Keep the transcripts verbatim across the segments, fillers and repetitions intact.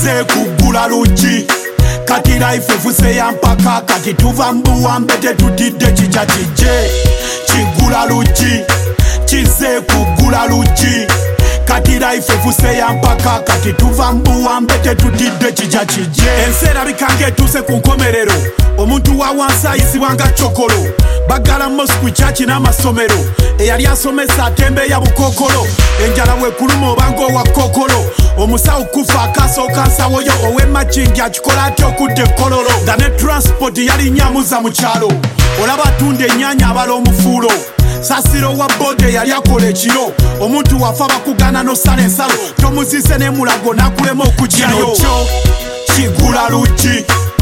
kize kugula luji kati life evuse ya mpaka kati tuva mbuwa mbete tutide chicha chije chigula luji kize kugula luji kati life evuse ya mpaka kati tuva mbuwa mbete tutide chicha chije ensera bikange tuse ku nkomerero omuntu wa wansi ayisibwanga chokolo bagala mosku chachi n'amasomero eyali asomesa atembe ya bukokolo enjala wekuluma obango wa kokolo omusawo kufa akasooka nsawoyo ow'emachingi akikola atya okudde kololo nga ne transport yali nyamuza mu kyalo olaba atunda ennyanya abala omufuulo sasiro wa bode yali akola ekiro omuntu wafa bakugana n'osala ensalo tomuzise n'emulago n'akulema okugyayo kyo kigula luji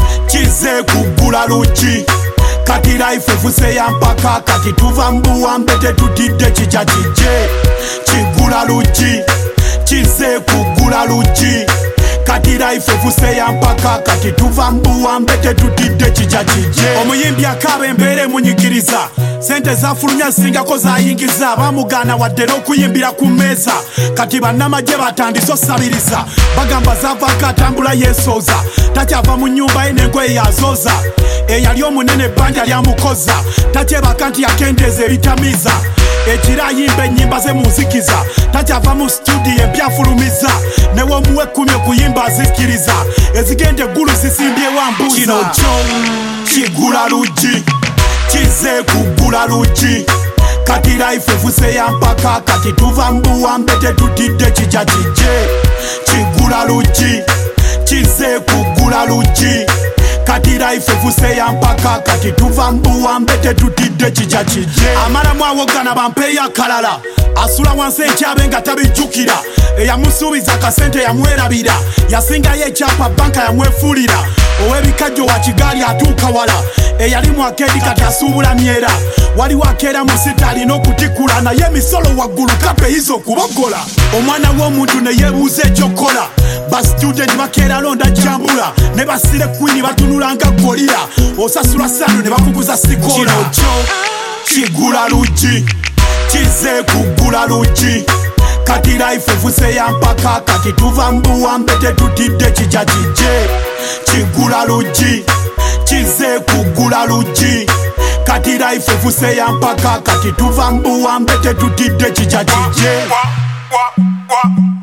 kize kugula luji kati life evuse ya mpaka kati tuva mbuwa mbete tutide chicha chije chigula luji kize kugula luji kati life evuse ya mpaka kati tuva mbuwa mbete tutide chicha chije omuyimbi akabe mbere munyikiriza sente zafulumya singako zayingiza bamugana wadde n'okuyimbira ku mmeeza kati bannamagye batandise osabiriza bagamba zavako atambula yeesooza takyava mu nnyumba ye n'engoye yazooza eyali omunene ebbanja lyamukoza takyebaka nti yakendeeza ebitamiiza ekira ayimba ennyimba ze munzikiza takyava mu studio empyafulumiza newomuwa ekkumi okuyimba azikiriza ezigenda eggulu zisimbye wambuuza kino kyo kigula luji kize kugula luji kati life evuse ya mpaka kati tuva mbuwa mbete tutide chicha chije kigula luji kize kugula luji kati life evuse ya mpaka kati tuva mbuwa mbete tutide chicha chije amalamu awogana bampeeyo akalala asula wansi ekyabe nga tabijjukira eyamusuubiza akasente yamwerabira yasingayo ekyapa banka yamwefuulira ow'ebikajjo wa kigaali atuuka wala eyali mwakedi kati asuubula myera waliwo akeera mu sita alina okutikula naye emisolo waggulu kapeyiza okubogola omwana w'omuntu ne yeebuuza ekyokola basitudenti bakeera londa jambula ne basire kwini batunula nga golira osasula sano ne bakuguza sikola kino kyo kigula luji kize kugula luji kati life evuse ya mpaka kati tuva mbuwa mbete tutide chicha chije kigula luji kize kugula luji kati life evuse ya mpaka kati tuva mbuwa mbete tutide chicha chije